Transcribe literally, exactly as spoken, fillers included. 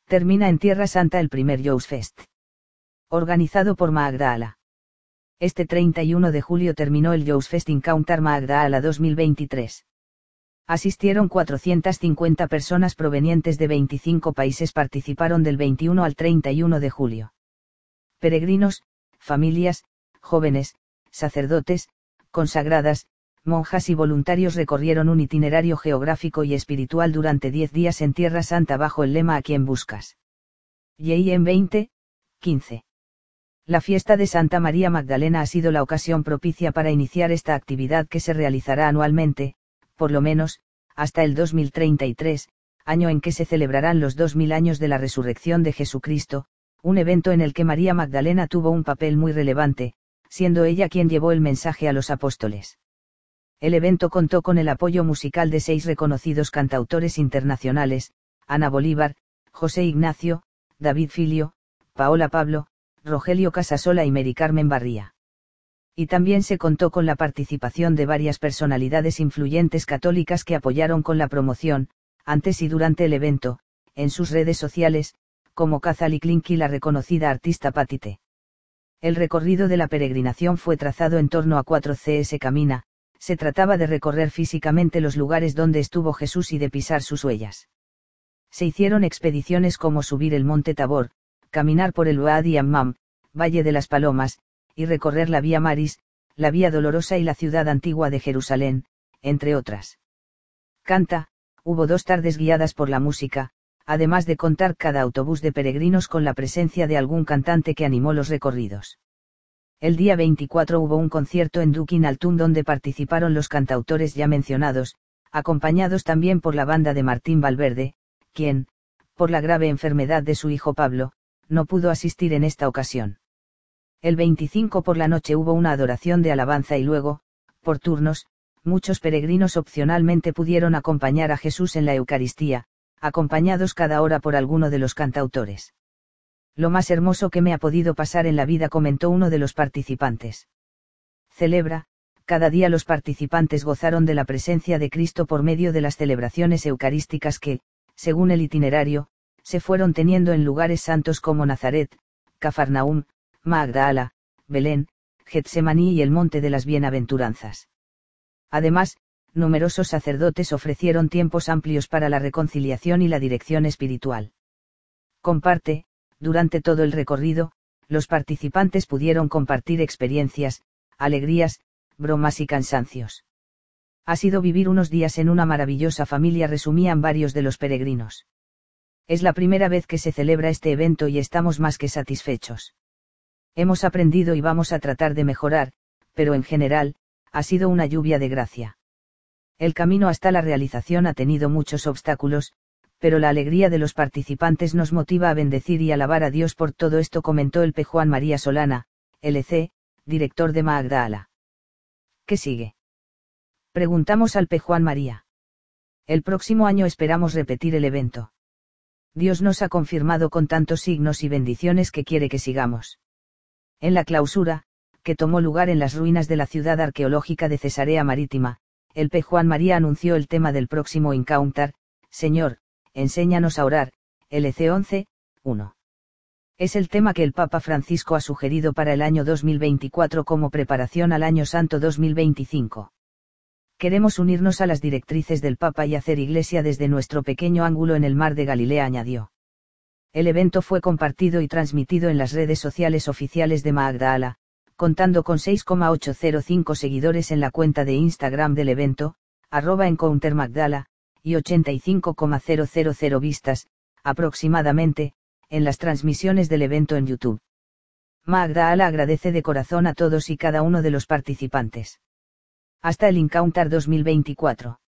Termina en Tierra Santa el primer Youth Fest, organizado por Magdala. Este treinta y uno de julio terminó el Youth Fest Encounter Magdala dos mil veintitrés. Asistieron cuatrocientas cincuenta personas provenientes de veinticinco países. Participaron del veintiuno al treinta y uno de julio. Peregrinos, familias, jóvenes, sacerdotes, consagradas, monjas y voluntarios recorrieron un itinerario geográfico y espiritual durante diez días en Tierra Santa bajo el lema ¿A quién buscas? Y en veinte quince. La fiesta de Santa María Magdalena ha sido la ocasión propicia para iniciar esta actividad que se realizará anualmente, por lo menos, hasta el dos mil treinta y tres, año en que se celebrarán los dos mil años de la resurrección de Jesucristo, un evento en el que María Magdalena tuvo un papel muy relevante, siendo ella quien llevó el mensaje a los apóstoles. El evento contó con el apoyo musical de seis reconocidos cantautores internacionales: Ana Bolívar, José Ignacio, David Filio, Paola Pablo, Rogelio Casasola y Mary Carmen Barría. Y también se contó con la participación de varias personalidades influyentes católicas que apoyaron con la promoción, antes y durante el evento, en sus redes sociales, como Kazali Klinki y la reconocida artista Patite. El recorrido de la peregrinación fue trazado en torno a cuatro C S Camina. Se trataba de recorrer físicamente los lugares donde estuvo Jesús y de pisar sus huellas. Se hicieron expediciones como subir el monte Tabor, caminar por el Wadi Ammam, Valle de las Palomas, y recorrer la Vía Maris, la Vía Dolorosa y la ciudad antigua de Jerusalén, entre otras. Canta, hubo dos tardes guiadas por la música, además de contar cada autobús de peregrinos con la presencia de algún cantante que animó los recorridos. El día veinticuatro hubo un concierto en Dukin Altum donde participaron los cantautores ya mencionados, acompañados también por la banda de Martín Valverde, quien, por la grave enfermedad de su hijo Pablo, no pudo asistir en esta ocasión. El veinticinco por la noche hubo una adoración de alabanza y luego, por turnos, muchos peregrinos opcionalmente pudieron acompañar a Jesús en la Eucaristía, acompañados cada hora por alguno de los cantautores. Lo más hermoso que me ha podido pasar en la vida, comentó uno de los participantes. Celebra, cada día los participantes gozaron de la presencia de Cristo por medio de las celebraciones eucarísticas que, según el itinerario, se fueron teniendo en lugares santos como Nazaret, Cafarnaúm, Magdala, Belén, Getsemaní y el Monte de las Bienaventuranzas. Además, numerosos sacerdotes ofrecieron tiempos amplios para la reconciliación y la dirección espiritual. Comparte, durante todo el recorrido, los participantes pudieron compartir experiencias, alegrías, bromas y cansancios. Ha sido vivir unos días en una maravillosa familia, resumían varios de los peregrinos. Es la primera vez que se celebra este evento y estamos más que satisfechos. Hemos aprendido y vamos a tratar de mejorar, pero en general, ha sido una lluvia de gracia. El camino hasta la realización ha tenido muchos obstáculos, pero la alegría de los participantes nos motiva a bendecir y alabar a Dios por todo esto, comentó el P. Juan María Solana, L C, director de Magdala. ¿Qué sigue?, preguntamos al P. Juan María. El próximo año esperamos repetir el evento. Dios nos ha confirmado con tantos signos y bendiciones que quiere que sigamos. En la clausura, que tomó lugar en las ruinas de la ciudad arqueológica de Cesarea Marítima, el P. Juan María anunció el tema del próximo Encounter: Señor, enséñanos a orar, L C once, uno. Es el tema que el Papa Francisco ha sugerido para el año dos mil veinticuatro como preparación al Año Santo dos mil veinticinco. Queremos unirnos a las directrices del Papa y hacer iglesia desde nuestro pequeño ángulo en el mar de Galilea, añadió. El evento fue compartido y transmitido en las redes sociales oficiales de Magdala, contando con seis coma ochocientos cinco seguidores en la cuenta de Instagram del evento, arroba EncounterMagdala, y ochenta y cinco coma mil vistas, aproximadamente, en las transmisiones del evento en YouTube. Magdala agradece de corazón a todos y cada uno de los participantes. Hasta el Encounter dos mil veinticuatro.